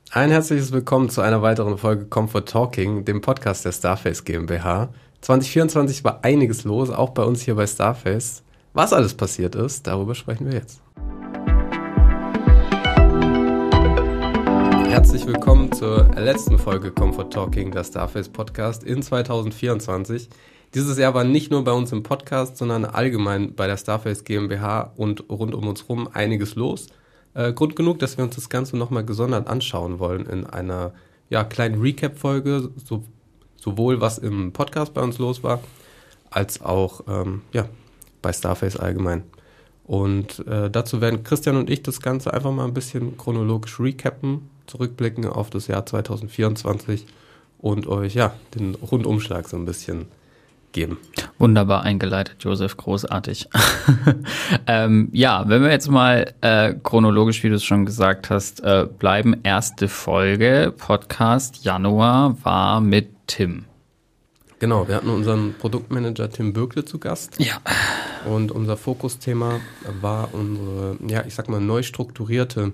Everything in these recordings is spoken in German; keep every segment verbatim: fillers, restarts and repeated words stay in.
Ein herzliches Willkommen zu einer weiteren Folge Comfort Talking, dem Podcast der Starface GmbH. zwanzig vierundzwanzig war einiges los, auch bei uns hier bei Starface. Was alles passiert ist, darüber sprechen wir jetzt. Herzlich willkommen zur letzten Folge Comfort Talking, der Starface Podcast in zwanzig vierundzwanzig. Dieses Jahr war nicht nur bei uns im Podcast, sondern allgemein bei der Starface GmbH und rund um uns rum einiges los. Äh, Grund genug, dass wir uns das Ganze nochmal gesondert anschauen wollen in einer ja, kleinen Recap-Folge, so, sowohl was im Podcast bei uns los war, als auch ähm, ja, bei Starface allgemein. Und äh, dazu werden Christian und ich das Ganze einfach mal ein bisschen chronologisch recappen, zurückblicken auf das Jahr zwanzig vierundzwanzig und euch ja den Rundumschlag so ein bisschen geben. Wunderbar eingeleitet, Josef, großartig. ähm, ja, wenn wir jetzt mal äh, chronologisch, wie du es schon gesagt hast, äh, bleiben, erste Folge, Podcast Januar war mit Tim. Genau, wir hatten unseren Produktmanager Tim Bürkle zu Gast. Ja. Und unser Fokusthema war unsere, ja, ich sag mal, neu strukturierte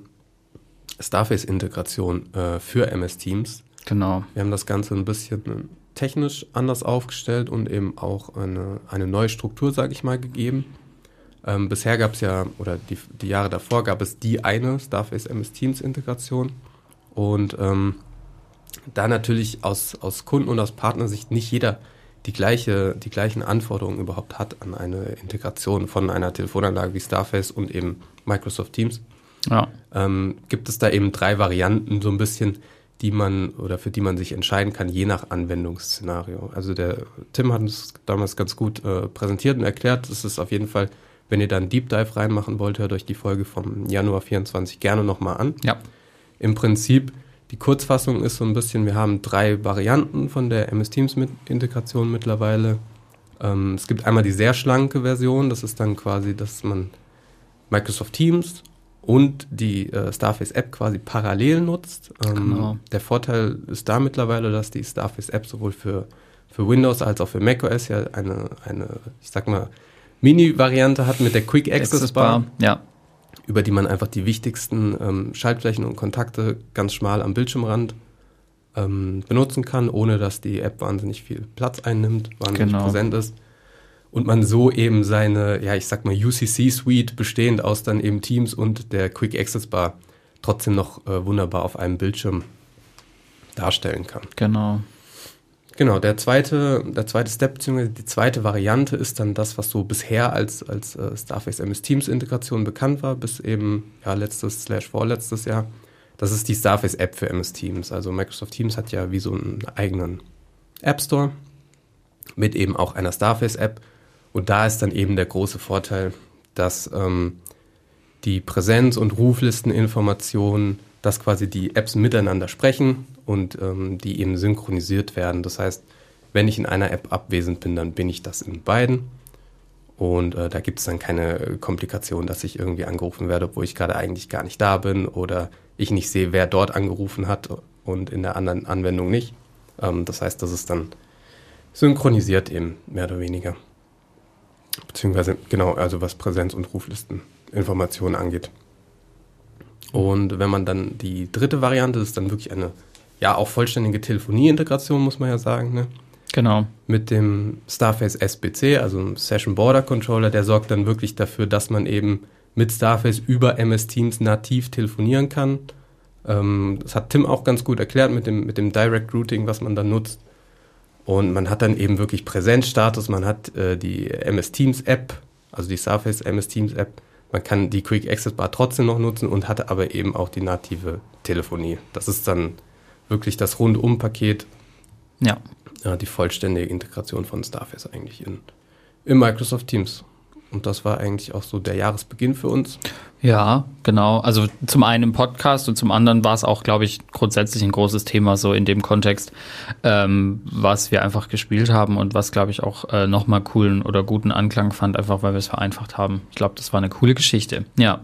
Starface-Integration äh, für M S Teams. Genau. Wir haben das Ganze ein bisschen technisch anders aufgestellt und eben auch eine, eine neue Struktur, sage ich mal, gegeben. Ähm, bisher gab es ja, oder die, die Jahre davor gab es die eine Starface M S Teams Integration und ähm, da natürlich aus, aus Kunden- und aus Partnersicht nicht jeder die gleiche, die gleichen Anforderungen überhaupt hat an eine Integration von einer Telefonanlage wie Starface und eben Microsoft Teams. Ja. Ähm, gibt es da eben drei Varianten so ein bisschen, die man oder für die man sich entscheiden kann, je nach Anwendungsszenario. Also der Tim hat uns damals ganz gut äh, präsentiert und erklärt, das ist auf jeden Fall, wenn ihr da einen Deep Dive reinmachen wollt, hört euch die Folge vom Januar vierundzwanzig gerne nochmal an. Ja. Im Prinzip, die Kurzfassung ist so ein bisschen, wir haben drei Varianten von der M S Teams mit Integration mittlerweile. Ähm, es gibt einmal die sehr schlanke Version, das ist dann quasi, dass man Microsoft Teams und die äh, Starface-App quasi parallel nutzt. Ähm, genau. Der Vorteil ist da mittlerweile, dass die Starface-App sowohl für, für Windows als auch für macOS ja eine, eine ich sag mal, Mini-Variante hat mit der Quick Access, Access Bar, Bar, ja. über die man einfach die wichtigsten ähm, Schaltflächen und Kontakte ganz schmal am Bildschirmrand ähm, benutzen kann, ohne dass die App wahnsinnig viel Platz einnimmt, wahnsinnig genau. präsent ist. Und man so eben seine, ja, ich sag mal, U C C-Suite bestehend aus dann eben Teams und der Quick Access Bar trotzdem noch äh, wunderbar auf einem Bildschirm darstellen kann. Genau. Genau, der zweite, der zweite Step, beziehungsweise die zweite Variante ist dann das, was so bisher als, als äh, Starface M S Teams Integration bekannt war, bis eben ja, letztes slash vorletztes Jahr. Das ist die Starface App für M S Teams. Also Microsoft Teams hat ja wie so einen eigenen App Store mit eben auch einer Starface App. Und da ist dann eben der große Vorteil, dass ähm, die Präsenz- und Ruflisteninformationen, dass quasi die Apps miteinander sprechen und ähm, die eben synchronisiert werden. Das heißt, wenn ich in einer App abwesend bin, dann bin ich das in beiden. Und äh, da gibt es dann keine Komplikation, dass ich irgendwie angerufen werde, obwohl ich gerade eigentlich gar nicht da bin oder ich nicht sehe, wer dort angerufen hat und in der anderen Anwendung nicht. Ähm, das heißt, das ist dann synchronisiert eben, mehr oder weniger. Beziehungsweise, genau, also was Präsenz- und Ruflisteninformationen angeht. Und wenn man dann die dritte Variante, das ist dann wirklich eine, ja, auch vollständige Telefonie-Integration, muss man ja sagen, ne? Genau. Mit dem Starface S B C, also einem Session Border Controller, der sorgt dann wirklich dafür, dass man eben mit Starface über M S Teams nativ telefonieren kann. Ähm, das hat Tim auch ganz gut erklärt mit dem, mit dem Direct Routing, was man dann nutzt. Und man hat dann eben wirklich Präsenzstatus, man hat äh, die M S Teams App, also die Starface M S Teams App, man kann die Quick Access Bar trotzdem noch nutzen und hat aber eben auch die native Telefonie. Das ist dann wirklich das Rundum-Paket, ja. Ja, die vollständige Integration von Starface eigentlich in, in Microsoft Teams. Und das war eigentlich auch so der Jahresbeginn für uns. Ja, genau. Also zum einen im Podcast und zum anderen war es auch, glaube ich, grundsätzlich ein großes Thema so in dem Kontext, ähm, was wir einfach gespielt haben und was, glaube ich, auch äh, nochmal coolen oder guten Anklang fand, einfach weil wir es vereinfacht haben. Ich glaube, das war eine coole Geschichte. Ja.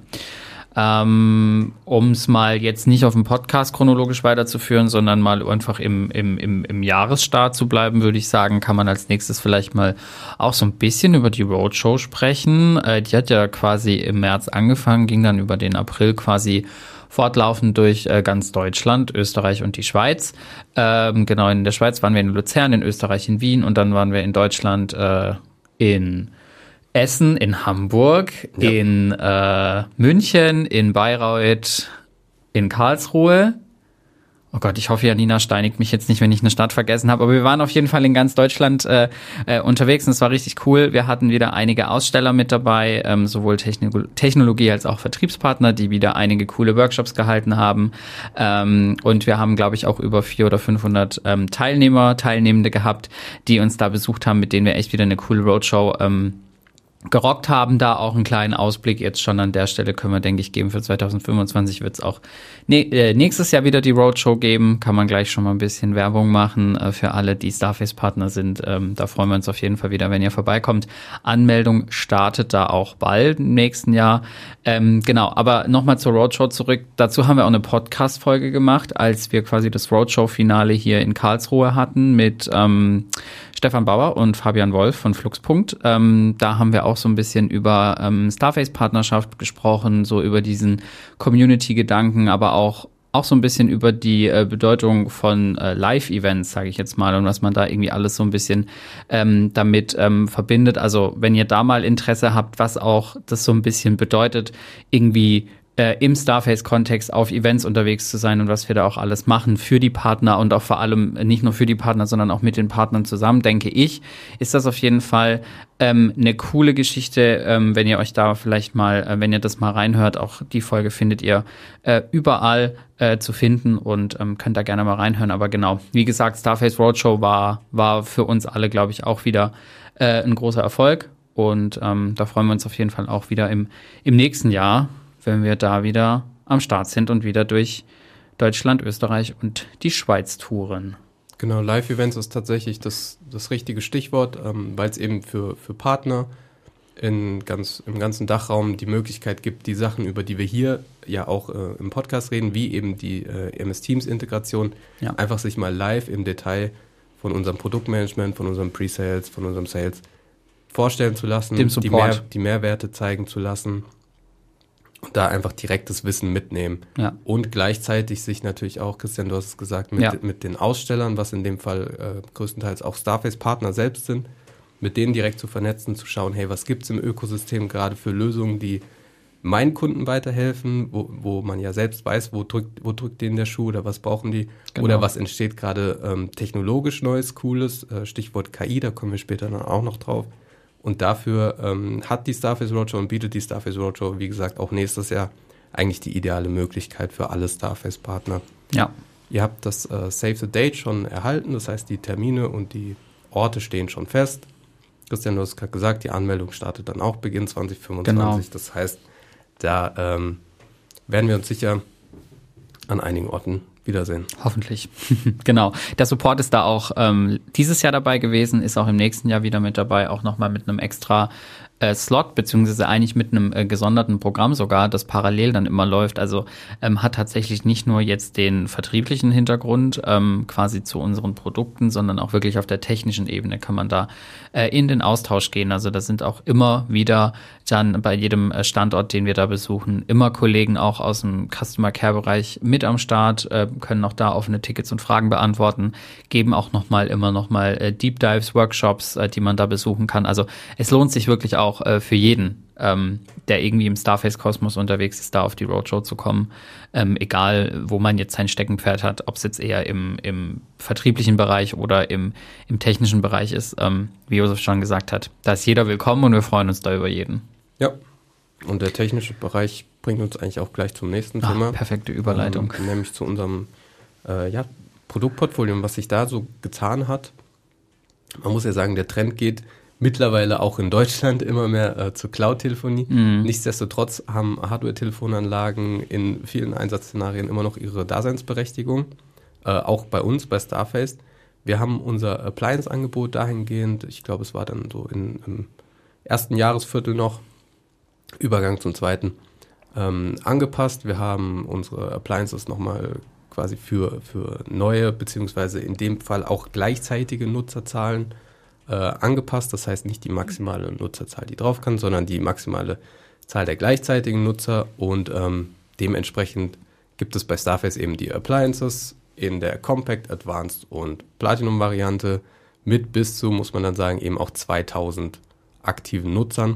Ähm, um es mal jetzt nicht auf dem Podcast chronologisch weiterzuführen, sondern mal einfach im, im, im, im Jahresstart zu bleiben, würde ich sagen, kann man als nächstes vielleicht mal auch so ein bisschen über die Roadshow sprechen. Äh, die hat ja quasi im März angefangen, ging dann über den April quasi fortlaufend durch äh, ganz Deutschland, Österreich und die Schweiz. Ähm, genau, in der Schweiz waren wir in Luzern, in Österreich in Wien und dann waren wir in Deutschland äh, in Essen, in Hamburg, ja. in äh, München, in Bayreuth, in Karlsruhe. Oh Gott, ich hoffe, Janina steinigt mich jetzt nicht, wenn ich eine Stadt vergessen habe. Aber wir waren auf jeden Fall in ganz Deutschland äh, äh, unterwegs und es war richtig cool. Wir hatten wieder einige Aussteller mit dabei, ähm, sowohl Techno- Technologie als auch Vertriebspartner, die wieder einige coole Workshops gehalten haben. Ähm, und wir haben, glaube ich, auch über vierhundert oder fünfhundert ähm, Teilnehmer, Teilnehmende gehabt, die uns da besucht haben, mit denen wir echt wieder eine coole Roadshow ähm, gerockt haben. Da auch einen kleinen Ausblick jetzt schon an der Stelle können wir, denke ich, geben. Für zwanzig fünfundzwanzig wird es auch ne- äh, nächstes Jahr wieder die Roadshow geben. Kann man gleich schon mal ein bisschen Werbung machen äh, für alle, die Starface-Partner sind. Ähm, da freuen wir uns auf jeden Fall wieder, wenn ihr vorbeikommt. Anmeldung startet da auch bald im nächsten Jahr. Ähm, genau, aber nochmal zur Roadshow zurück. Dazu haben wir auch eine Podcast-Folge gemacht, als wir quasi das Roadshow-Finale hier in Karlsruhe hatten mit ähm, Stefan Bauer und Fabian Wolf von Fluxpunkt. Ähm, da haben wir auch so ein bisschen über ähm, Starface-Partnerschaft gesprochen, so über diesen Community-Gedanken, aber auch auch so ein bisschen über die äh, Bedeutung von äh, Live-Events, sage ich jetzt mal, und was man da irgendwie alles so ein bisschen ähm, damit ähm, verbindet. Also wenn ihr da mal Interesse habt, was auch das so ein bisschen bedeutet, irgendwie im Starface-Kontext auf Events unterwegs zu sein und was wir da auch alles machen für die Partner und auch vor allem nicht nur für die Partner, sondern auch mit den Partnern zusammen, denke ich, ist das auf jeden Fall ähm, eine coole Geschichte, ähm, wenn ihr euch da vielleicht mal, äh, wenn ihr das mal reinhört, auch die Folge findet ihr äh, überall äh, zu finden und ähm, könnt da gerne mal reinhören, aber genau, wie gesagt, Starface Roadshow war, war für uns alle, glaube ich, auch wieder äh, ein großer Erfolg und ähm, da freuen wir uns auf jeden Fall auch wieder im, im nächsten Jahr, wenn wir da wieder am Start sind und wieder durch Deutschland, Österreich und die Schweiz touren. Genau, Live-Events ist tatsächlich das, das richtige Stichwort, ähm, weil es eben für, für Partner in ganz, im ganzen Dachraum die Möglichkeit gibt, die Sachen, über die wir hier ja auch äh, im Podcast reden, wie eben die äh, M S Teams-Integration, ja. einfach sich mal live im Detail von unserem Produktmanagement, von unserem Pre-Sales, von unserem Sales vorstellen zu lassen, Dem die, Support. Mehr, die Mehrwerte zeigen zu lassen. Und da einfach direktes Wissen mitnehmen. Ja. Und gleichzeitig sich natürlich auch, Christian, du hast es gesagt, mit, ja. mit den Ausstellern, was in dem Fall äh, größtenteils auch Starface-Partner selbst sind, mit denen direkt zu vernetzen, zu schauen, hey, was gibt's im Ökosystem gerade für Lösungen, die meinen Kunden weiterhelfen, wo, wo man ja selbst weiß, wo drückt, wo drückt denen der Schuh oder was brauchen die, genau. oder was entsteht gerade ähm, technologisch Neues, Cooles, äh, Stichwort K I, da kommen wir später dann auch noch drauf. Und dafür ähm, hat die Starface Roadshow und bietet die Starface Roadshow, wie gesagt, auch nächstes Jahr eigentlich die ideale Möglichkeit für alle Starface-Partner. Ja. Ihr habt das äh, Save the Date schon erhalten, das heißt, die Termine und die Orte stehen schon fest. Christian, du hast gerade gesagt, die Anmeldung startet dann auch Beginn zwanzig fünfundzwanzig. Genau. Das heißt, da ähm, werden wir uns sicher an einigen Orten wiedersehen. Hoffentlich. Genau. Der Support ist da auch ähm, dieses Jahr dabei gewesen, ist auch im nächsten Jahr wieder mit dabei, auch nochmal mit einem extra äh, Slot, beziehungsweise eigentlich mit einem äh, gesonderten Programm sogar, das parallel dann immer läuft. Also ähm, hat tatsächlich nicht nur jetzt den vertrieblichen Hintergrund ähm, quasi zu unseren Produkten, sondern auch wirklich auf der technischen Ebene kann man da äh, in den Austausch gehen. Also da sind auch immer wieder dann bei jedem Standort, den wir da besuchen, immer Kollegen auch aus dem Customer Care Bereich mit am Start, äh, können auch da offene Tickets und Fragen beantworten, geben auch nochmal immer nochmal äh, Deep Dives, Workshops, äh, die man da besuchen kann. Also es lohnt sich wirklich auch äh, für jeden, ähm, der irgendwie im Starface-Kosmos unterwegs ist, da auf die Roadshow zu kommen. Ähm, egal, wo man jetzt sein Steckenpferd hat, ob es jetzt eher im, im vertrieblichen Bereich oder im, im technischen Bereich ist, ähm, wie Josef schon gesagt hat. Da ist jeder willkommen und wir freuen uns da über jeden. Ja, und der technische Bereich bringt uns eigentlich auch gleich zum nächsten Ach, Thema. Perfekte Überleitung. Ähm, nämlich zu unserem äh, ja, Produktportfolio und was sich da so getan hat. Man muss ja sagen, der Trend geht mittlerweile auch in Deutschland immer mehr äh, zur Cloud-Telefonie. Mhm. Nichtsdestotrotz haben Hardware-Telefonanlagen in vielen Einsatzszenarien immer noch ihre Daseinsberechtigung. Äh, auch bei uns, bei Starface. Wir haben unser Appliance-Angebot dahingehend, ich glaube, es war dann so in, im ersten Jahresviertel noch, Übergang zum zweiten, ähm, angepasst. Wir haben unsere Appliances nochmal quasi für, für neue, beziehungsweise in dem Fall auch gleichzeitige Nutzerzahlen äh, angepasst. Das heißt nicht die maximale Nutzerzahl, die drauf kann, sondern die maximale Zahl der gleichzeitigen Nutzer und ähm, dementsprechend gibt es bei Starface eben die Appliances in der Compact, Advanced und Platinum-Variante mit bis zu, muss man dann sagen, eben auch zweitausend aktiven Nutzern.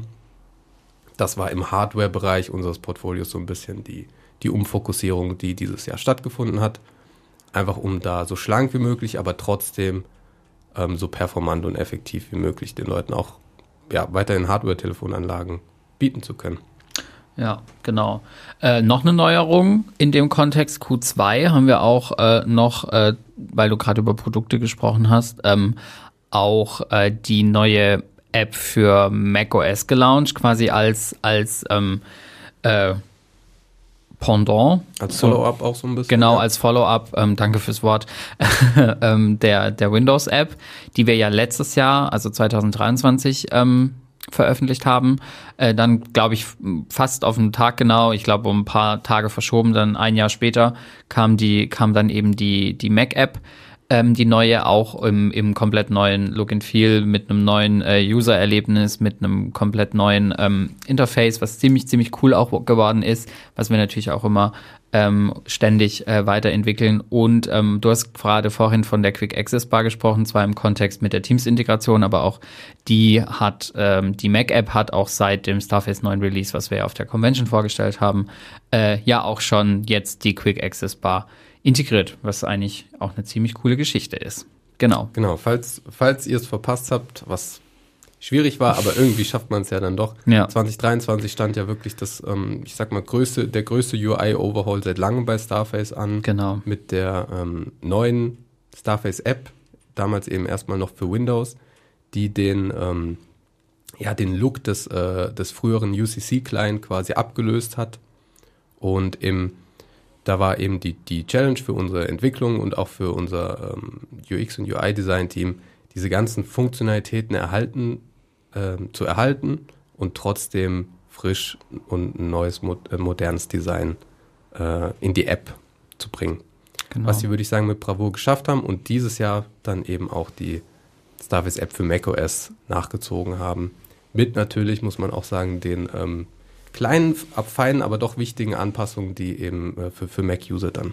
Das war im Hardware-Bereich unseres Portfolios so ein bisschen die, die Umfokussierung, die dieses Jahr stattgefunden hat. Einfach um da so schlank wie möglich, aber trotzdem ähm, so performant und effektiv wie möglich den Leuten auch ja, weiterhin Hardware-Telefonanlagen bieten zu können. Ja, genau. Äh, noch eine Neuerung in dem Kontext Q zwei haben wir auch äh, noch, äh, weil du gerade über Produkte gesprochen hast, ähm, auch äh, die neue App für macOS gelauncht, quasi als, als ähm, äh, Pendant. Als Follow-up auch so ein bisschen. Genau, ja. als Follow-up, ähm, danke fürs Wort, ähm, der, der Windows-App, die wir ja letztes Jahr, also zwanzig dreiundzwanzig, ähm, veröffentlicht haben. Äh, dann, glaube ich, fast auf den Tag genau, ich glaube um ein paar Tage verschoben, dann ein Jahr später kam die, kam dann eben die, die Mac-App, ähm, die neue, auch im, im komplett neuen Look and Feel, mit einem neuen äh, User-Erlebnis, mit einem komplett neuen ähm, Interface, was ziemlich, ziemlich cool auch geworden ist, was wir natürlich auch immer ähm, ständig äh, weiterentwickeln. Und ähm, du hast gerade vorhin von der Quick Access Bar gesprochen, zwar im Kontext mit der Teams-Integration, aber auch die hat, ähm, die Mac-App hat auch seit dem Starface neun Release, was wir ja auf der Convention vorgestellt haben, äh, ja auch schon jetzt die Quick Access Bar integriert, was eigentlich auch eine ziemlich coole Geschichte ist. Genau. Genau, falls, falls ihr es verpasst habt, was schwierig war, aber irgendwie schafft man es ja dann doch. Ja. zwanzig dreiundzwanzig stand ja wirklich das, ähm, ich sag mal, größte, der größte U I-Overhaul seit langem bei Starface an. Genau. Mit der ähm, neuen Starface-App, damals eben erstmal noch für Windows, die den, ähm, ja, den Look des, äh, des früheren U C C-Client quasi abgelöst hat. Und im, da war eben die, die Challenge für unsere Entwicklung und auch für unser ähm, U X- und U I-Design-Team, diese ganzen Funktionalitäten erhalten, äh, zu erhalten und trotzdem frisch und ein neues, mo- äh, modernes Design äh, in die App zu bringen. Genau. Was sie, würde ich sagen, mit Bravour geschafft haben und dieses Jahr dann eben auch die Starface-App für macOS nachgezogen haben. Mit natürlich, muss man auch sagen, den ähm, kleinen, feinen, aber doch wichtigen Anpassungen, die eben äh, für, für Mac-User dann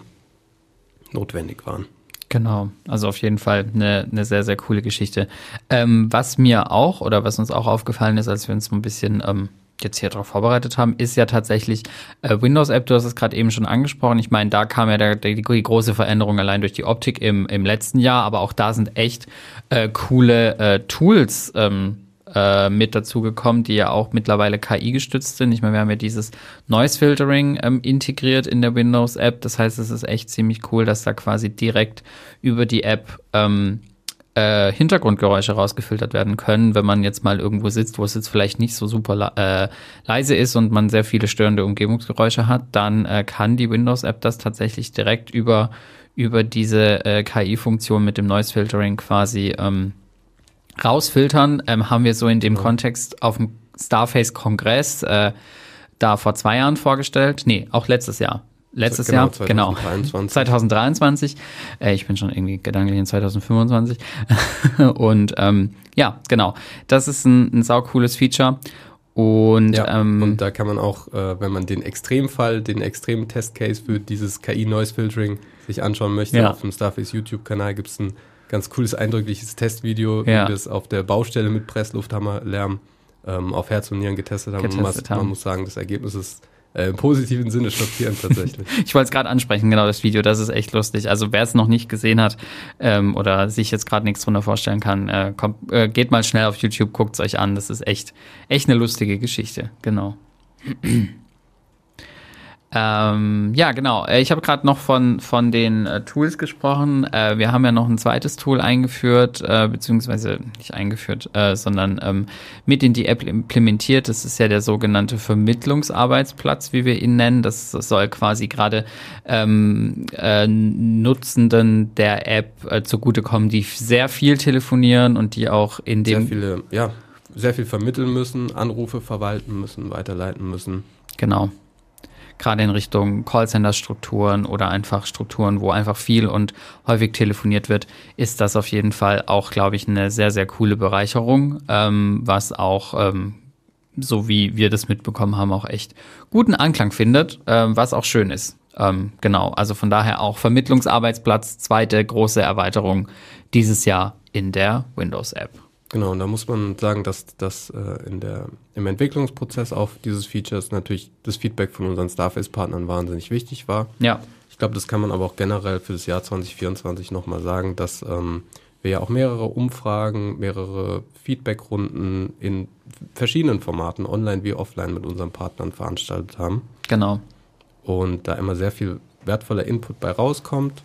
notwendig waren. Genau, also auf jeden Fall eine, eine sehr, sehr coole Geschichte. Ähm, was mir auch oder was uns auch aufgefallen ist, als wir uns so ein bisschen ähm, jetzt hier drauf vorbereitet haben, ist ja tatsächlich äh, Windows-App, du hast es gerade eben schon angesprochen. Ich meine, da kam ja der, der, die große Veränderung allein durch die Optik im, im letzten Jahr, aber auch da sind echt äh, coole äh, Tools ähm, äh, mit dazugekommen, die ja auch mittlerweile K I gestützt sind. Ich meine, wir haben ja dieses Noise Filtering ähm, integriert in der Windows-App. Das heißt, es ist echt ziemlich cool, dass da quasi direkt über die App ähm, äh, Hintergrundgeräusche rausgefiltert werden können, wenn man jetzt mal irgendwo sitzt, wo es jetzt vielleicht nicht so super äh, leise ist und man sehr viele störende Umgebungsgeräusche hat, dann äh, kann die Windows-App das tatsächlich direkt über, über diese äh, K I-Funktion mit dem Noise Filtering quasi ähm, rausfiltern. Ähm, haben wir so in dem ja. Kontext auf dem Starface-Kongress äh, da vor zwei Jahren vorgestellt. Nee, auch letztes Jahr. Letztes genau, Jahr, zwanzig dreiundzwanzig. Genau, zwanzig dreiundzwanzig. Äh, ich bin schon irgendwie gedanklich in zwanzig fünfundzwanzig. Und ähm, ja, genau. Das ist ein, ein saucooles Feature. Und, ja, ähm, und da kann man auch, äh, wenn man den Extremfall, den extremen Testcase für dieses K I-Noise-Filtering sich anschauen möchte, ja. auf dem Starface YouTube-Kanal gibt es ein ganz cooles, eindrückliches Testvideo, ja. wie wir es auf der Baustelle mit Presslufthammerlärm ähm, auf Herz und Nieren getestet haben. Getestet man, haben. man muss sagen, das Ergebnis ist äh, im positiven Sinne schockierend tatsächlich. Ich wollte es gerade ansprechen, genau, das Video, das ist echt lustig. Also wer es noch nicht gesehen hat ähm, oder sich jetzt gerade nichts drunter vorstellen kann, äh, kommt, äh, geht mal schnell auf YouTube, guckt es euch an. Das ist echt, echt eine lustige Geschichte, genau. Ähm, ja, genau. Ich habe gerade noch von von den äh, Tools gesprochen. Äh, wir haben ja noch ein zweites Tool eingeführt, äh, beziehungsweise nicht eingeführt, äh, sondern ähm, mit in die App implementiert. Das ist ja der sogenannte Vermittlungsarbeitsplatz, wie wir ihn nennen. Das, das soll quasi gerade ähm, äh, Nutzenden der App äh, zugutekommen, die sehr viel telefonieren und die auch in dem... Sehr viele, ja, sehr viel vermitteln müssen, Anrufe verwalten müssen, weiterleiten müssen. Genau. Gerade in Richtung Callcenter-Strukturen oder einfach Strukturen, wo einfach viel und häufig telefoniert wird, ist das auf jeden Fall auch, glaube ich, eine sehr, sehr coole Bereicherung, ähm, was auch, ähm, so wie wir das mitbekommen haben, auch echt guten Anklang findet, ähm, was auch schön ist. Ähm, genau, also von daher auch Vermittlungsarbeitsplatz, zweite große Erweiterung dieses Jahr in der Windows-App. Genau, und da muss man sagen, dass das äh, in der, im Entwicklungsprozess auf dieses Features natürlich das Feedback von unseren Starface-Partnern wahnsinnig wichtig war. Ja. Ich glaube, das kann man aber auch generell für das Jahr zwanzig vierundzwanzig nochmal sagen, dass ähm, wir ja auch mehrere Umfragen, mehrere Feedbackrunden in verschiedenen Formaten, online wie offline, mit unseren Partnern veranstaltet haben. Genau. Und da immer sehr viel wertvoller Input bei rauskommt.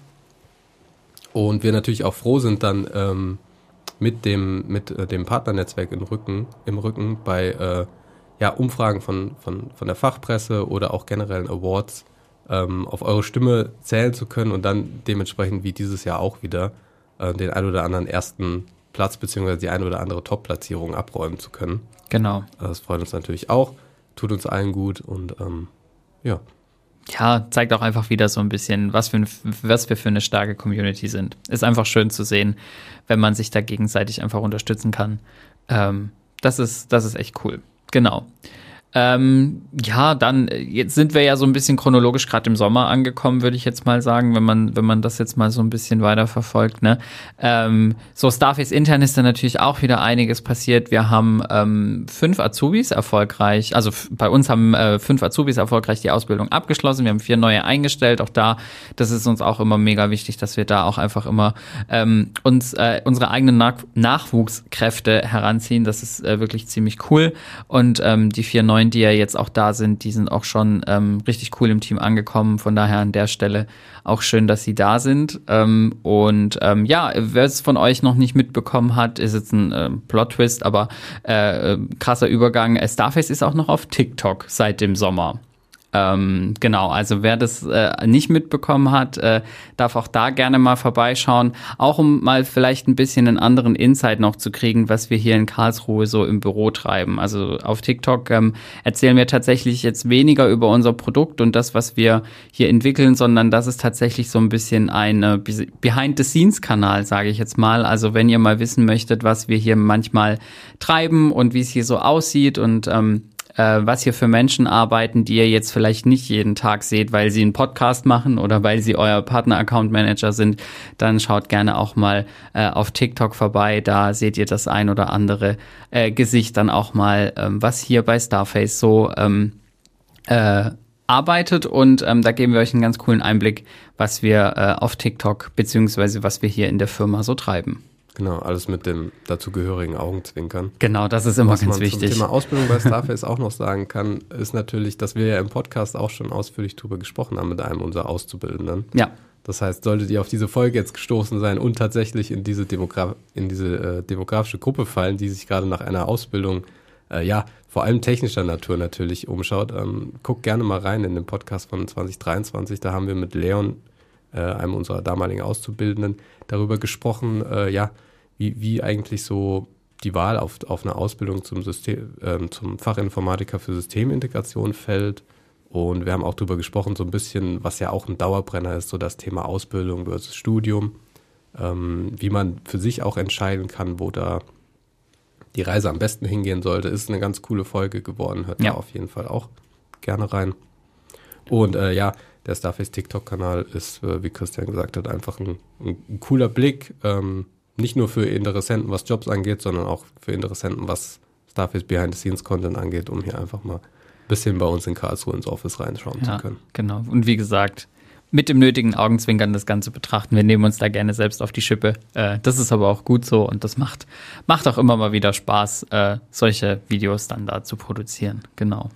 Und wir natürlich auch froh sind, dann ähm, mit dem mit äh, dem Partnernetzwerk im Rücken, im Rücken bei äh, ja, Umfragen von, von, von der Fachpresse oder auch generellen Awards ähm, auf eure Stimme zählen zu können und dann dementsprechend wie dieses Jahr auch wieder äh, den ein oder anderen ersten Platz beziehungsweise die ein oder andere Top-Platzierung abräumen zu können. Genau. Das freut uns natürlich auch, tut uns allen gut und ähm, ja. Ja, zeigt auch einfach wieder so ein bisschen, was, für ein, was wir für eine starke Community sind. Ist einfach schön zu sehen, wenn man sich da gegenseitig einfach unterstützen kann. Ähm, das ist, das ist echt cool. Genau. Ähm, ja, dann, jetzt sind wir ja so ein bisschen chronologisch gerade im Sommer angekommen, würde ich jetzt mal sagen, wenn man, wenn man das jetzt mal so ein bisschen weiter verfolgt, ne? Ähm, so Starface intern ist da natürlich auch wieder einiges passiert. Wir haben ähm, fünf Azubis erfolgreich, also f- bei uns haben äh, fünf Azubis erfolgreich die Ausbildung abgeschlossen. Wir haben vier neue eingestellt. Auch da, das ist uns auch immer mega wichtig, dass wir da auch einfach immer ähm, uns äh, unsere eigenen Nach- Nachwuchskräfte heranziehen. Das ist äh, wirklich ziemlich cool. Und ähm, die vier neuen, die ja jetzt auch da sind, die sind auch schon ähm, richtig cool im Team angekommen. Von daher an der Stelle auch schön, dass sie da sind. Ähm, und ähm, ja, wer es von euch noch nicht mitbekommen hat, ist jetzt ein äh, Plot-Twist, aber äh, krasser Übergang. Starface ist auch noch auf TikTok seit dem Sommer. Ähm, genau, also wer das äh, nicht mitbekommen hat, äh, darf auch da gerne mal vorbeischauen, auch um mal vielleicht ein bisschen einen anderen Insight noch zu kriegen, was wir hier in Karlsruhe so im Büro treiben. Also auf TikTok ähm, erzählen wir tatsächlich jetzt weniger über unser Produkt und das, was wir hier entwickeln, sondern das ist tatsächlich so ein bisschen ein äh, Behind-the-Scenes-Kanal, sage ich jetzt mal. Also wenn ihr mal wissen möchtet, was wir hier manchmal treiben und wie es hier so aussieht und ähm, was hier für Menschen arbeiten, die ihr jetzt vielleicht nicht jeden Tag seht, weil sie einen Podcast machen oder weil sie euer Partner-Account-Manager sind, dann schaut gerne auch mal äh, auf TikTok vorbei. Da seht ihr das ein oder andere äh, Gesicht dann auch mal, ähm, was hier bei Starface so ähm, äh, arbeitet. Und ähm, da geben wir euch einen ganz coolen Einblick, was wir äh, auf TikTok beziehungsweise was wir hier in der Firma so treiben. Genau, alles mit dem dazugehörigen Augenzwinkern. Genau, das ist immer Was ganz man wichtig. Zum Thema Ausbildung bei Starface auch noch sagen kann, ist natürlich, dass wir ja im Podcast auch schon ausführlich drüber gesprochen haben mit einem unserer Auszubildenden. Ja. Das heißt, solltet ihr auf diese Folge jetzt gestoßen sein und tatsächlich in diese, Demogra- in diese äh, demografische Gruppe fallen, die sich gerade nach einer Ausbildung, äh, ja, vor allem technischer Natur natürlich umschaut, ähm, guckt gerne mal rein in den Podcast von zwanzig dreiundzwanzig. Da haben wir mit Leon, äh, einem unserer damaligen Auszubildenden, darüber gesprochen, äh, ja, Wie, wie eigentlich so die Wahl auf, auf eine Ausbildung zum, System, ähm, zum Fachinformatiker für Systemintegration fällt. Und wir haben auch darüber gesprochen, so ein bisschen, was ja auch ein Dauerbrenner ist, so das Thema Ausbildung versus Studium. Ähm, wie man für sich auch entscheiden kann, wo da die Reise am besten hingehen sollte. Ist eine ganz coole Folge geworden, hört ja. da auf jeden Fall auch gerne rein. Und äh, ja, der Starface TikTok-Kanal ist, äh, wie Christian gesagt hat, einfach ein, ein, ein cooler Blick, ähm, nicht nur für Interessenten, was Jobs angeht, sondern auch für Interessenten, was Starface Behind-the-Scenes-Content angeht, um hier einfach mal ein bisschen bei uns in Karlsruhe ins Office reinschauen ja, zu können. Genau. Und wie gesagt, mit dem nötigen Augenzwinkern das Ganze betrachten. Wir nehmen uns da gerne selbst auf die Schippe. Äh, das ist aber auch gut so und das macht, macht auch immer mal wieder Spaß, äh, solche Videos dann da zu produzieren. Genau.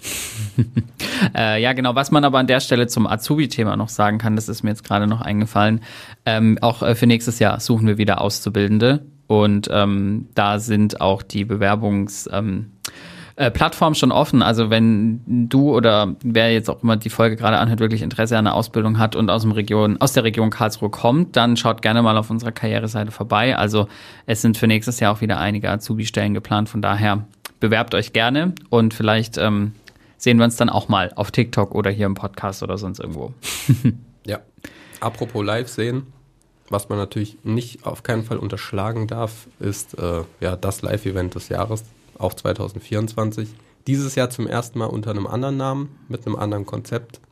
äh, ja, genau. Was man aber an der Stelle zum Azubi-Thema noch sagen kann, das ist mir jetzt gerade noch eingefallen. Ähm, auch äh, für nächstes Jahr suchen wir wieder Auszubildende und ähm, da sind auch die Bewerbungs- ähm, Plattform schon offen, also wenn du oder wer jetzt auch immer die Folge gerade anhört, wirklich Interesse an einer Ausbildung hat und aus dem Region, aus der Region Karlsruhe kommt, dann schaut gerne mal auf unserer Karriereseite vorbei. Also es sind für nächstes Jahr auch wieder einige Azubi-Stellen geplant, von daher bewerbt euch gerne und vielleicht ähm, sehen wir uns dann auch mal auf TikTok oder hier im Podcast oder sonst irgendwo. Ja, apropos live sehen, was man natürlich nicht auf keinen Fall unterschlagen darf, ist äh, ja das Live-Event des Jahres. Auch zwanzig vierundzwanzig. Dieses Jahr zum ersten Mal unter einem anderen Namen, mit einem anderen Konzept.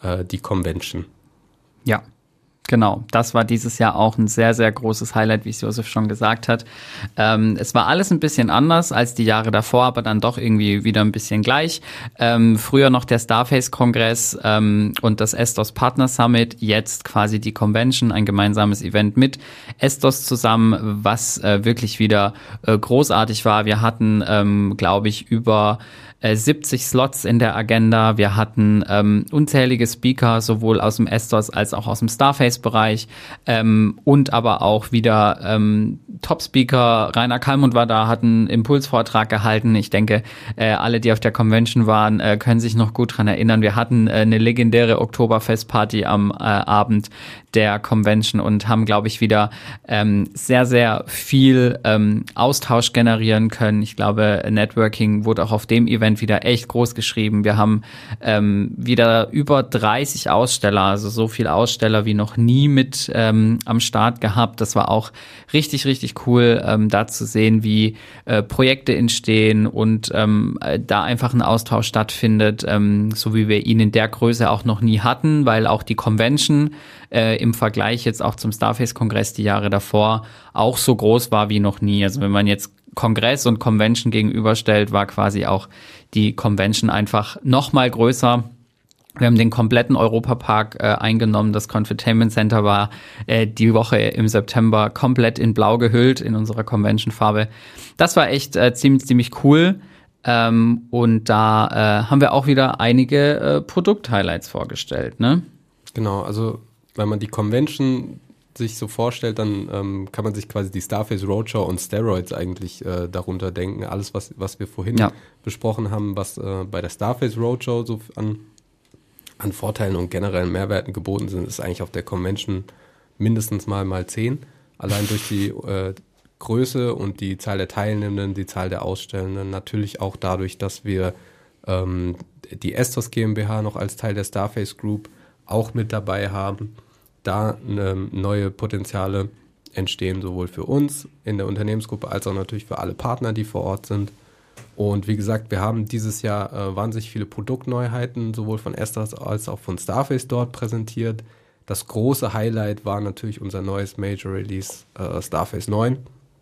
äh, die Convention. Ja. Genau, das war dieses Jahr auch ein sehr, sehr großes Highlight, wie es Josef schon gesagt hat. Ähm, es war alles ein bisschen anders als die Jahre davor, aber dann doch irgendwie wieder ein bisschen gleich. Ähm, früher noch der Starface-Kongress ähm, und das Estos Partner Summit, jetzt quasi die Convention, ein gemeinsames Event mit Estos zusammen, was äh, wirklich wieder äh, großartig war. Wir hatten, ähm, glaube ich, über siebzig Slots in der Agenda. Wir hatten ähm, unzählige Speaker, sowohl aus dem Estos als auch aus dem Starface-Bereich ähm, und aber auch wieder ähm, Top-Speaker. Rainer Kallmund war da, hat einen Impulsvortrag gehalten. Ich denke, äh, alle, die auf der Convention waren, äh, können sich noch gut dran erinnern. Wir hatten äh, eine legendäre Oktoberfest-Party am äh, Abend der Convention und haben, glaube ich, wieder ähm, sehr, sehr viel ähm, Austausch generieren können. Ich glaube, Networking wurde auch auf dem Event wieder echt groß geschrieben. Wir haben ähm, wieder über dreißig Aussteller, also so viele Aussteller wie noch nie mit ähm, am Start gehabt. Das war auch richtig, richtig cool, ähm, da zu sehen, wie äh, Projekte entstehen und ähm, da einfach ein Austausch stattfindet, ähm, so wie wir ihn in der Größe auch noch nie hatten, weil auch die Convention äh, im Vergleich jetzt auch zum Starface-Kongress die Jahre davor auch so groß war wie noch nie. Also wenn man jetzt Kongress und Convention gegenüberstellt, war quasi auch die Convention einfach noch mal größer. Wir haben den kompletten Europapark äh, eingenommen. Das Confotainment Center war äh, die Woche im September komplett in Blau gehüllt in unserer Convention-Farbe. Das war echt äh, ziemlich, ziemlich cool. Ähm, und da äh, haben wir auch wieder einige äh, Produkt-Highlights vorgestellt, ne? Genau, also wenn man die Convention sich so vorstellt, dann ähm, kann man sich quasi die Starface Roadshow und Steroids eigentlich äh, darunter denken. Alles, was, was wir vorhin ja. besprochen haben, was äh, bei der Starface Roadshow so an, an Vorteilen und generellen Mehrwerten geboten sind, ist eigentlich auf der Convention mindestens mal mal zehn. Allein durch die äh, Größe und die Zahl der Teilnehmenden, die Zahl der Ausstellenden, natürlich auch dadurch, dass wir ähm, die Estos GmbH noch als Teil der Starface Group auch mit dabei haben. Da äh, neue Potenziale entstehen, sowohl für uns in der Unternehmensgruppe als auch natürlich für alle Partner, die vor Ort sind. Und wie gesagt, wir haben dieses Jahr äh, wahnsinnig viele Produktneuheiten, sowohl von Estos als auch von Starface dort präsentiert. Das große Highlight war natürlich unser neues Major Release äh, Starface neun.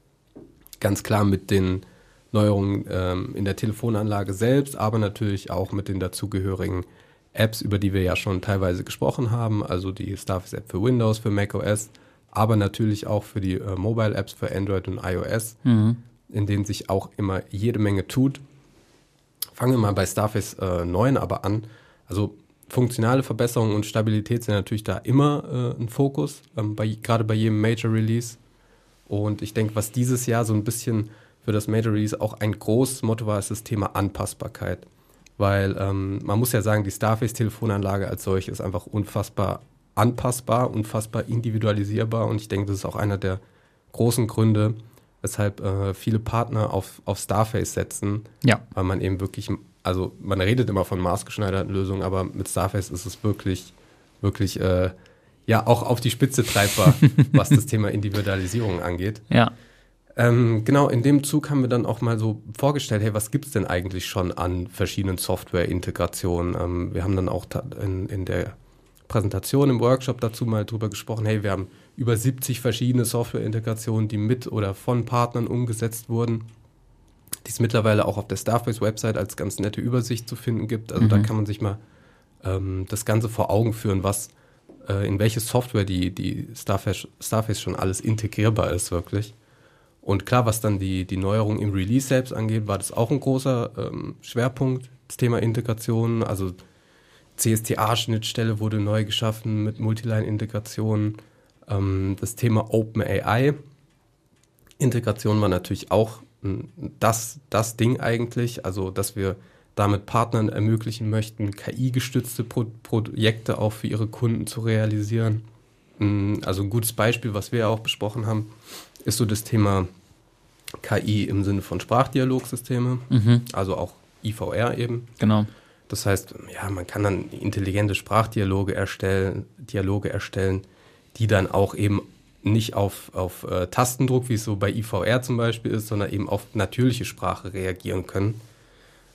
Ganz klar mit den Neuerungen ähm, in der Telefonanlage selbst, aber natürlich auch mit den dazugehörigen Apps, über die wir ja schon teilweise gesprochen haben, also die Starface App für Windows, für macOS, aber natürlich auch für die äh, Mobile Apps für Android und iOS, mhm. in denen sich auch immer jede Menge tut. Fangen wir mal bei Starface äh, neun aber an. Also funktionale Verbesserungen und Stabilität sind natürlich da immer äh, ein Fokus, ähm, bei, gerade bei jedem Major Release. Und ich denke, was dieses Jahr so ein bisschen für das Major Release auch ein großes Motto war, ist das Thema Anpassbarkeit. Weil ähm, man muss ja sagen, die Starface-Telefonanlage als solche ist einfach unfassbar anpassbar, unfassbar individualisierbar. Und ich denke, das ist auch einer der großen Gründe, weshalb äh, viele Partner auf, auf Starface setzen. Ja. Weil man eben wirklich, also man redet immer von maßgeschneiderten Lösungen, aber mit Starface ist es wirklich, wirklich, äh, ja, auch auf die Spitze treibbar, was das Thema Individualisierung angeht. Ja. Ähm, genau, in dem Zug haben wir dann auch mal so vorgestellt, hey, was gibt es denn eigentlich schon an verschiedenen Software-Integrationen? Ähm, wir haben dann auch ta- in, in der Präsentation im Workshop dazu mal drüber gesprochen, hey, wir haben über siebzig verschiedene Software-Integrationen, die mit oder von Partnern umgesetzt wurden, die es mittlerweile auch auf der Starface-Website als ganz nette Übersicht zu finden gibt. Also mhm. da kann man sich mal ähm, das Ganze vor Augen führen, was äh, in welche Software die, die Starface, Starface schon alles integrierbar ist, wirklich. Und klar, was dann die, die Neuerung im Release selbst angeht, war das auch ein großer ähm, Schwerpunkt, das Thema Integration. Also C S T A-Schnittstelle wurde neu geschaffen mit Multiline-Integration. Ähm, das Thema OpenAI-Integration war natürlich auch m, das, das Ding eigentlich, also dass wir damit Partnern ermöglichen möchten, K I-gestützte Pro- Projekte auch für ihre Kunden zu realisieren. M, also ein gutes Beispiel, was wir ja auch besprochen haben, ist so das Thema K I im Sinne von Sprachdialogsysteme, mhm. also auch I V R eben. Genau. Das heißt, ja, man kann dann intelligente Sprachdialoge erstellen, Dialoge erstellen, die dann auch eben nicht auf, auf äh, Tastendruck, wie es so bei I V R zum Beispiel ist, sondern eben auf natürliche Sprache reagieren können.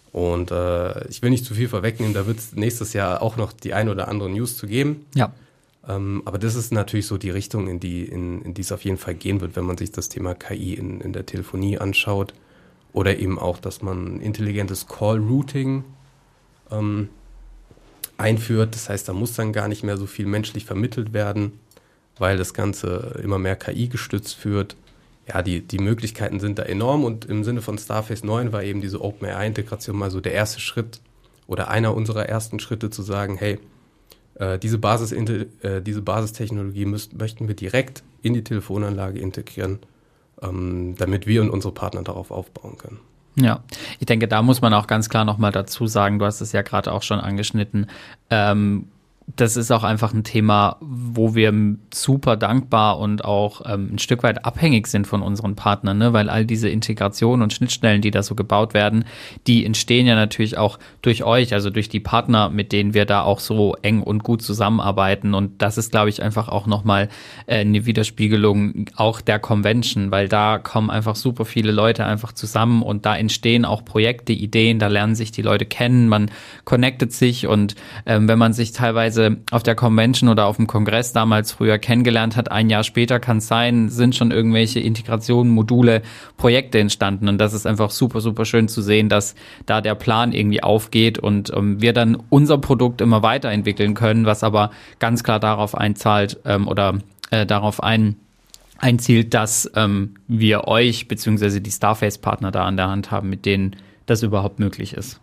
Und äh, ich will nicht zu viel vorwegnehmen, da wird es nächstes Jahr auch noch die ein oder andere News zu geben. Ja. Ähm, aber das ist natürlich so die Richtung, in die, in, in die es auf jeden Fall gehen wird, wenn man sich das Thema K I in, in der Telefonie anschaut. Oder eben auch, dass man intelligentes Call-Routing ähm, einführt. Das heißt, da muss dann gar nicht mehr so viel menschlich vermittelt werden, weil das Ganze immer mehr K I gestützt wird. Ja, die, die Möglichkeiten sind da enorm und im Sinne von Starface neun war eben diese OpenAI-Integration mal so der erste Schritt oder einer unserer ersten Schritte zu sagen, hey, äh, diese, Basis, äh, diese Basistechnologie müssen, möchten wir direkt in die Telefonanlage integrieren, ähm, damit wir und unsere Partner darauf aufbauen können. Ja, ich denke, da muss man auch ganz klar nochmal dazu sagen, du hast es ja gerade auch schon angeschnitten, ähm, das ist auch einfach ein Thema, wo wir super dankbar und auch ähm, ein Stück weit abhängig sind von unseren Partnern, ne? Weil all diese Integrationen und Schnittstellen, die da so gebaut werden, die entstehen ja natürlich auch durch euch, also durch die Partner, mit denen wir da auch so eng und gut zusammenarbeiten. Und das ist, glaube ich, einfach auch nochmal äh, eine Widerspiegelung auch der Convention, weil da kommen einfach super viele Leute einfach zusammen und da entstehen auch Projekte, Ideen, da lernen sich die Leute kennen, man connectet sich und ähm, wenn man sich teilweise auf der Convention oder auf dem Kongress damals früher kennengelernt hat, ein Jahr später kann es sein, sind schon irgendwelche Integrationen, Module, Projekte entstanden und das ist einfach super, super schön zu sehen, dass da der Plan irgendwie aufgeht und ähm, wir dann unser Produkt immer weiterentwickeln können, was aber ganz klar darauf einzahlt ähm, oder äh, darauf ein einzielt, dass ähm, wir euch bzw. die Starface-Partner da an der Hand haben, mit denen das überhaupt möglich ist.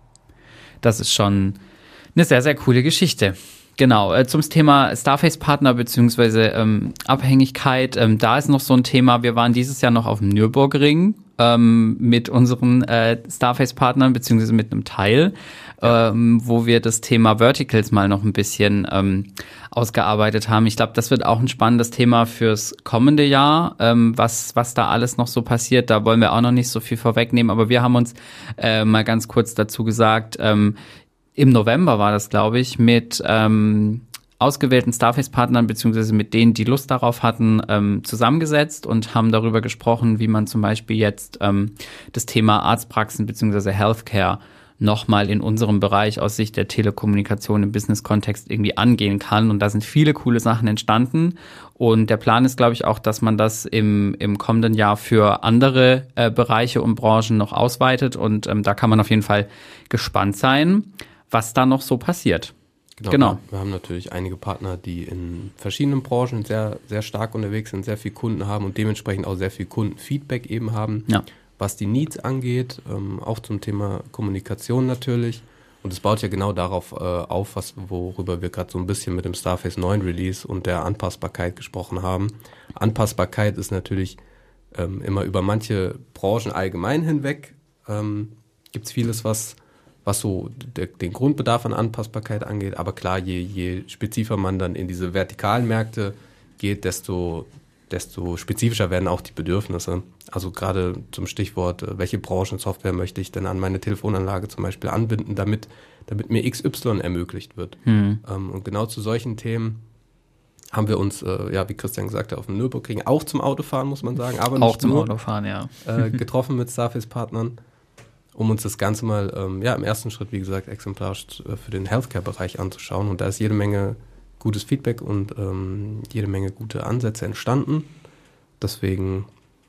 Das ist schon eine sehr, sehr coole Geschichte. Genau, äh, zum Thema Starface-Partner bzw. Ähm, Abhängigkeit, ähm, da ist noch so ein Thema, wir waren dieses Jahr noch auf dem Nürburgring ähm, mit unseren äh, Starface-Partnern bzw. mit einem Teil, ja. ähm, wo wir das Thema Verticals mal noch ein bisschen ähm, ausgearbeitet haben. Ich glaube, das wird auch ein spannendes Thema fürs kommende Jahr, ähm, was was da alles noch so passiert. Da wollen wir auch noch nicht so viel vorwegnehmen, aber wir haben uns äh, mal ganz kurz dazu gesagt, ähm, im November war das, glaube ich, mit ähm, ausgewählten Starface-Partnern beziehungsweise mit denen, die Lust darauf hatten, ähm, zusammengesetzt und haben darüber gesprochen, wie man zum Beispiel jetzt ähm, das Thema Arztpraxen beziehungsweise Healthcare nochmal in unserem Bereich aus Sicht der Telekommunikation im Business-Kontext irgendwie angehen kann. Und da sind viele coole Sachen entstanden. Und der Plan ist, glaube ich, auch, dass man das im, im kommenden Jahr für andere äh, Bereiche und Branchen noch ausweitet. Und ähm, da kann man auf jeden Fall gespannt sein, was da noch so passiert. Genau. genau. Wir haben natürlich einige Partner, die in verschiedenen Branchen sehr, sehr stark unterwegs sind, sehr viele Kunden haben und dementsprechend auch sehr viel Kundenfeedback eben haben, ja. was die Needs angeht, ähm, auch zum Thema Kommunikation natürlich. Und es baut ja genau darauf äh, auf, was, worüber wir gerade so ein bisschen mit dem Starface neun Release und der Anpassbarkeit gesprochen haben. Anpassbarkeit ist natürlich ähm, immer über manche Branchen allgemein hinweg. Ähm, gibt es vieles, was was so der, den Grundbedarf an Anpassbarkeit angeht. Aber klar, je, je spezifischer man dann in diese vertikalen Märkte geht, desto, desto spezifischer werden auch die Bedürfnisse. Also gerade zum Stichwort, welche Branchensoftware möchte ich denn an meine Telefonanlage zum Beispiel anbinden, damit, damit mir X Y ermöglicht wird. Hm. Ähm, und genau zu solchen Themen haben wir uns, äh, ja, wie Christian gesagt hat, auf dem Nürburgring auch zum Autofahren, muss man sagen, aber nicht auch zum nur, Autofahren, ja. äh, getroffen mit Starface-Partnern, um uns das Ganze mal, ähm, ja, im ersten Schritt, wie gesagt, exemplarisch äh, für den Healthcare-Bereich anzuschauen. Und da ist jede Menge gutes Feedback und ähm, jede Menge gute Ansätze entstanden. Deswegen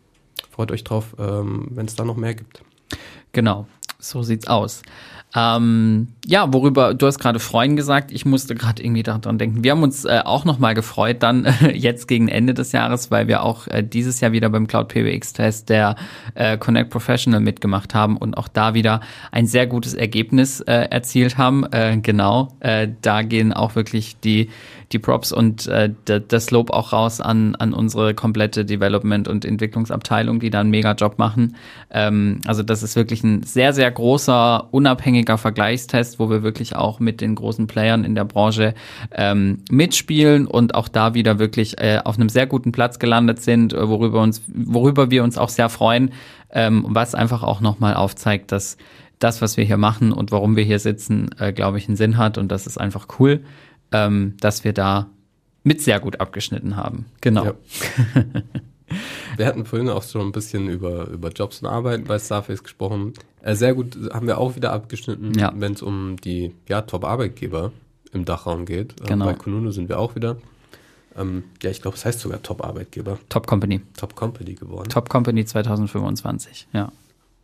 freut euch drauf, ähm, wenn es da noch mehr gibt. Genau, so sieht's aus. Ähm, ja, worüber, du hast gerade freuen gesagt, ich musste gerade irgendwie daran denken. Wir haben uns äh, auch nochmal gefreut, dann äh, jetzt gegen Ende des Jahres, weil wir auch äh, dieses Jahr wieder beim Cloud P B X-Test der äh, Connect Professional mitgemacht haben und auch da wieder ein sehr gutes Ergebnis äh, erzielt haben. Äh, genau, äh, da gehen auch wirklich die die Props und äh, das Lob auch raus an an unsere komplette Development- und Entwicklungsabteilung, die da einen mega Job machen. Ähm, also das ist wirklich ein sehr, sehr großer, unabhängiger Vergleichstest, wo wir wirklich auch mit den großen Playern in der Branche ähm, mitspielen und auch da wieder wirklich äh, auf einem sehr guten Platz gelandet sind, worüber uns, worüber wir uns auch sehr freuen, ähm, was einfach auch nochmal aufzeigt, dass das, was wir hier machen und warum wir hier sitzen, äh, glaube ich, einen Sinn hat und das ist einfach cool. Ähm, dass wir da mit sehr gut abgeschnitten haben. Genau. Ja. Wir hatten vorhin auch schon ein bisschen über, über Jobs und Arbeiten bei Starface gesprochen. Äh, sehr gut haben wir auch wieder abgeschnitten, ja. wenn es um die ja, Top-Arbeitgeber im Dachraum geht. Genau. Bei Kununu sind wir auch wieder. Ähm, ja, ich glaube, es heißt sogar Top-Arbeitgeber. Top Company. Top Company geworden. Top Company zwanzig fünfundzwanzig, ja.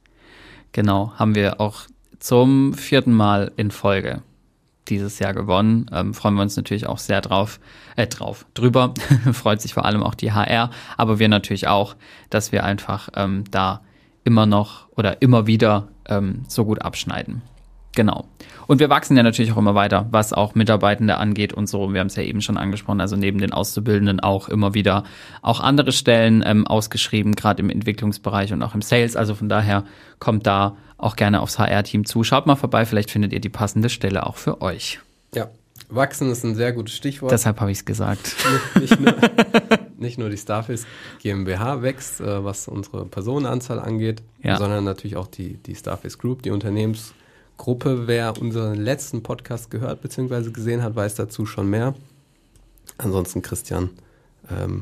Genau, haben wir auch zum vierten Mal in Folge dieses Jahr gewonnen. Ähm, freuen wir uns natürlich auch sehr drauf, äh, drauf, drüber. Freut sich vor allem auch die H R, aber wir natürlich auch, dass wir einfach ähm, da immer noch oder immer wieder ähm, so gut abschneiden. Genau. Und wir wachsen ja natürlich auch immer weiter, was auch Mitarbeitende angeht und so. Wir haben es ja eben schon angesprochen, also neben den Auszubildenden auch immer wieder auch andere Stellen ähm, ausgeschrieben, gerade im Entwicklungsbereich und auch im Sales. Also von daher kommt da auch gerne aufs H R-Team zu. Schaut mal vorbei, vielleicht findet ihr die passende Stelle auch für euch. Ja, wachsen ist ein sehr gutes Stichwort. Deshalb habe ich es gesagt. Nicht, nicht, nur, nicht nur die Starface GmbH wächst, äh, was unsere Personenanzahl angeht, ja. sondern natürlich auch die, die Starface Group, die Unternehmensgruppe. Wer unseren letzten Podcast gehört bzw. gesehen hat, weiß dazu schon mehr. Ansonsten, Christian, ähm,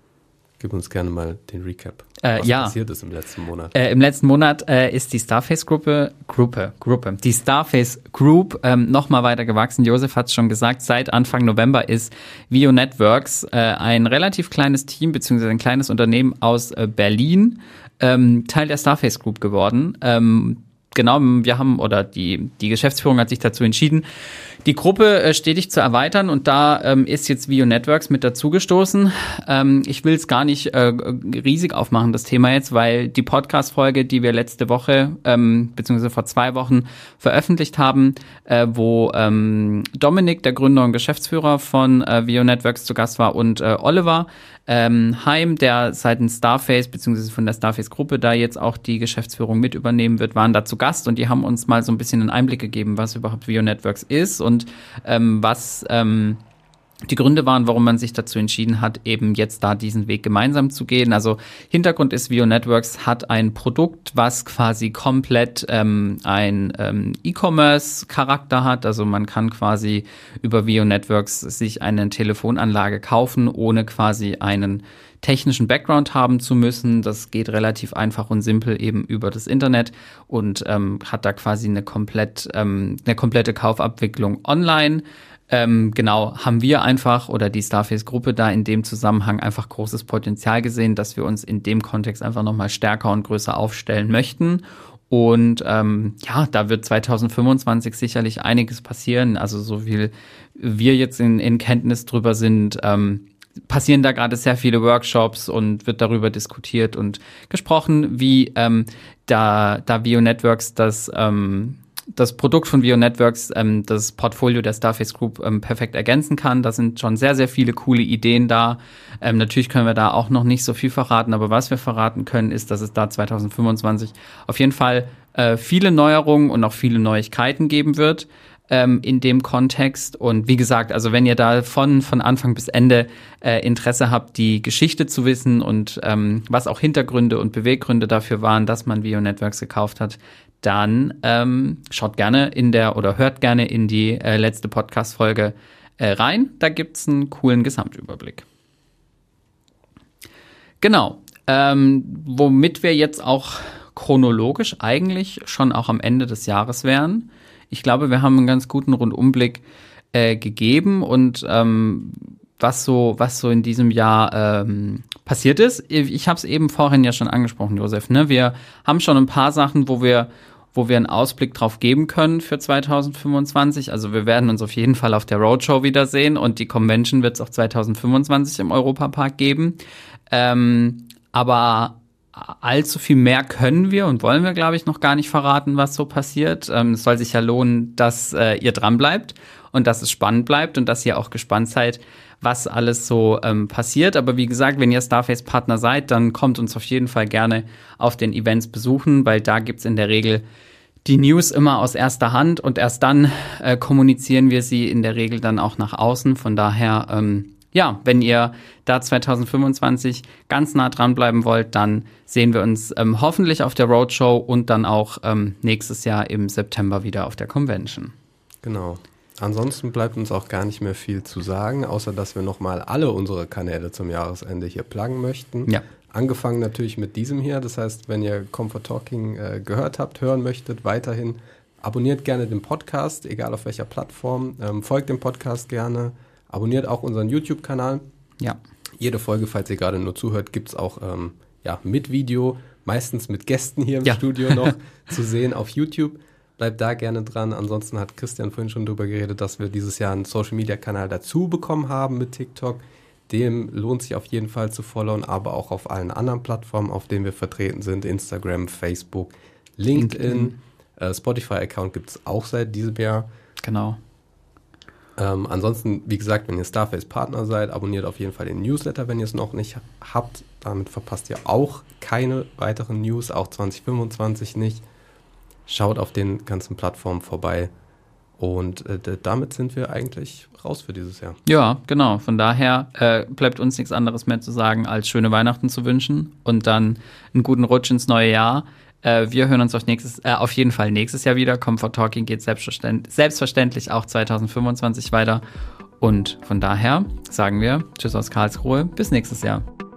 gib uns gerne mal den Recap, äh, was ja. passiert ist im letzten Monat. Äh, Im letzten Monat äh, ist die Starface-Gruppe, Gruppe, Gruppe, die Starface Group ähm, nochmal weiter gewachsen. Josef hat es schon gesagt, seit Anfang November ist Vio Networks äh, ein relativ kleines Team bzw. ein kleines Unternehmen aus äh, Berlin ähm, Teil der Starface Group geworden. Ähm, Genau, wir haben, oder die, die Geschäftsführung hat sich dazu entschieden, die Gruppe äh, stetig zu erweitern und da ähm, ist jetzt Vio Networks mit dazugestoßen. Ähm, ich will es gar nicht äh, riesig aufmachen, das Thema jetzt, weil die Podcast-Folge, die wir letzte Woche, ähm, beziehungsweise vor zwei Wochen veröffentlicht haben, äh, wo ähm, Dominik, der Gründer und Geschäftsführer von äh, Vio Networks zu Gast war und äh, Oliver Ähm, Heim, der seitens Starface bzw. von der Starface-Gruppe da jetzt auch die Geschäftsführung mit übernehmen wird, waren da zu Gast und die haben uns mal so ein bisschen einen Einblick gegeben, was überhaupt Vio Networks ist und ähm, was ähm, die Gründe waren, warum man sich dazu entschieden hat, eben jetzt da diesen Weg gemeinsam zu gehen. Also Hintergrund ist, Vio Networks hat ein Produkt, was quasi komplett ähm, ein ähm, E-Commerce-Charakter hat. Also man kann quasi über Vio Networks sich eine Telefonanlage kaufen, ohne quasi einen technischen Background haben zu müssen. Das geht relativ einfach und simpel eben über das Internet und ähm, hat da quasi eine komplett ähm, eine komplette Kaufabwicklung online. Ähm, genau, haben wir einfach oder die Starface-Gruppe da in dem Zusammenhang einfach großes Potenzial gesehen, dass wir uns in dem Kontext einfach nochmal stärker und größer aufstellen möchten. Und ähm, ja, da wird zwanzig fünfundzwanzig sicherlich einiges passieren. Also so viel wir jetzt in, in Kenntnis drüber sind, ähm, passieren da gerade sehr viele Workshops und wird darüber diskutiert und gesprochen, wie ähm, da, da Vio Networks das ähm, das Produkt von Vio Networks, ähm, das Portfolio der Starface Group ähm, perfekt ergänzen kann. Da sind schon sehr, sehr viele coole Ideen da. Ähm, natürlich können wir da auch noch nicht so viel verraten, aber was wir verraten können, ist, dass es da zwanzig fünfundzwanzig auf jeden Fall äh, viele Neuerungen und auch viele Neuigkeiten geben wird ähm, in dem Kontext. Und wie gesagt, also wenn ihr da von, von Anfang bis Ende äh, Interesse habt, die Geschichte zu wissen und ähm, was auch Hintergründe und Beweggründe dafür waren, dass man Vio Networks gekauft hat, dann ähm, schaut gerne in der oder hört gerne in die äh, letzte Podcast-Folge äh, rein. Da gibt's einen coolen Gesamtüberblick. Genau. Ähm, womit wir jetzt auch chronologisch eigentlich schon auch am Ende des Jahres wären. Ich glaube, wir haben einen ganz guten Rundumblick äh, gegeben und ähm, was so was so in diesem Jahr ähm, passiert ist. Ich habe es eben vorhin ja schon angesprochen, Josef. Ne? Wir haben schon ein paar Sachen, wo wir wo wir einen Ausblick drauf geben können für zwanzig fünfundzwanzig. Also wir werden uns auf jeden Fall auf der Roadshow wiedersehen und die Convention wird es auch zwanzig fünfundzwanzig im Europapark geben. Ähm, aber allzu viel mehr können wir und wollen wir, glaube ich, noch gar nicht verraten, was so passiert. Ähm, es soll sich ja lohnen, dass äh, ihr dran bleibt und dass es spannend bleibt und dass ihr auch gespannt seid, was alles so ähm, passiert. Aber wie gesagt, wenn ihr Starface-Partner seid, dann kommt uns auf jeden Fall gerne auf den Events besuchen, weil da gibt's in der Regel die News immer aus erster Hand und erst dann äh, kommunizieren wir sie in der Regel dann auch nach außen. Von daher, ähm, ja, wenn ihr da zwanzig fünfundzwanzig ganz nah dran bleiben wollt, dann sehen wir uns ähm, hoffentlich auf der Roadshow und dann auch ähm, nächstes Jahr im September wieder auf der Convention. Genau. Ansonsten bleibt uns auch gar nicht mehr viel zu sagen, außer dass wir nochmal alle unsere Kanäle zum Jahresende hier pluggen möchten. Ja. Angefangen natürlich mit diesem hier. Das heißt, wenn ihr Comfort Talking äh, gehört habt, hören möchtet, weiterhin abonniert gerne den Podcast, egal auf welcher Plattform. Ähm, folgt dem Podcast gerne. Abonniert auch unseren YouTube-Kanal. Ja. Jede Folge, falls ihr gerade nur zuhört, gibt es auch ähm, ja, mit Video, meistens mit Gästen hier im ja. Studio noch zu sehen auf YouTube. Bleibt da gerne dran. Ansonsten hat Christian vorhin schon darüber geredet, dass wir dieses Jahr einen Social-Media-Kanal dazu bekommen haben mit TikTok. Dem lohnt sich auf jeden Fall zu followen, aber auch auf allen anderen Plattformen, auf denen wir vertreten sind. Instagram, Facebook, LinkedIn. LinkedIn. Äh, Spotify-Account gibt es auch seit diesem Jahr. Genau. Ähm, ansonsten, wie gesagt, wenn ihr Starface-Partner seid, abonniert auf jeden Fall den Newsletter, wenn ihr es noch nicht habt. Damit verpasst ihr auch keine weiteren News, auch zwanzig fünfundzwanzig nicht. Schaut auf den ganzen Plattformen vorbei. Und äh, damit sind wir eigentlich raus für dieses Jahr. Ja, genau. Von daher äh, bleibt uns nichts anderes mehr zu sagen, als schöne Weihnachten zu wünschen und dann einen guten Rutsch ins neue Jahr. Äh, wir hören uns auf, nächstes, äh, auf jeden Fall nächstes Jahr wieder. Comfort Talking geht selbstverständlich, selbstverständlich auch zwanzig fünfundzwanzig weiter. Und von daher sagen wir Tschüss aus Karlsruhe. Bis nächstes Jahr.